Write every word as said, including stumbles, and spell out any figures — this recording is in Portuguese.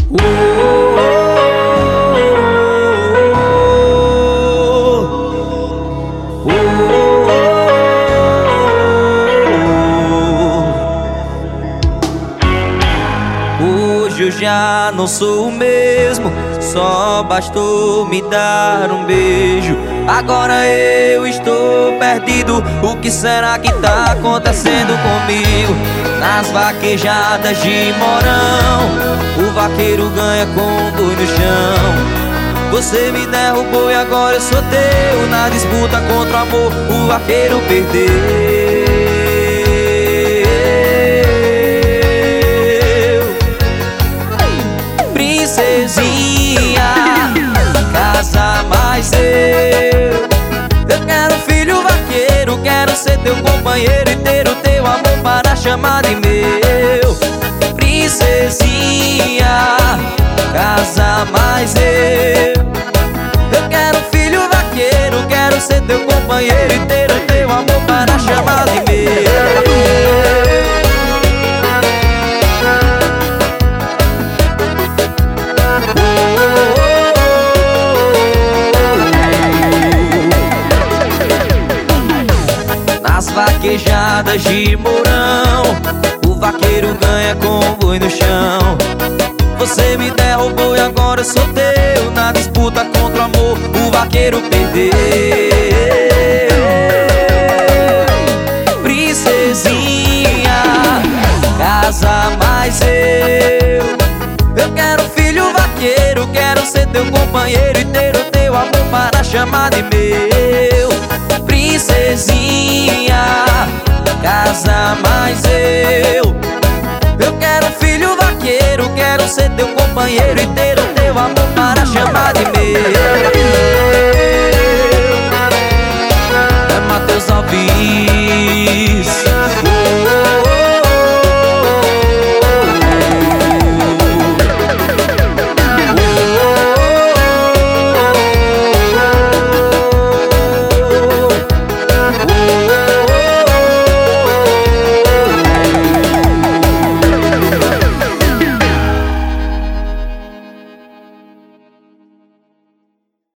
Oh, oh, oh, oh. Hoje eu já não sou o mesmo, só bastou me dar um beijo. Agora eu estou perdido, o que será que tá acontecendo comigo? Nas vaquejadas de Morão, o vaqueiro ganha com boi no chão. Você me derrubou e agora eu sou teu. Na disputa contra o amor, o vaqueiro perdeu. Princesinha, casa mais eu. Eu quero um filho vaqueiro, quero ser teu companheiro e ter o teu amor para chamar de meu. Princesinha, casa mais eu. Eu quero um filho vaqueiro, quero ser teu companheiro e ter o teu amor para chamar de meu. Nas vaquejadas de Mourão, o vaqueiro ganha com boi no chão. Você me derrubou e agora eu sou teu. Na disputa contra o amor, o vaqueiro perdeu. Princesinha, casa mais eu. Eu quero um filho vaqueiro, quero ser teu companheiro e ter o teu amor para chamar de meu. Princesinha, casa mais eu. Eu quero um filho vaqueiro, quero ser teu companheiro e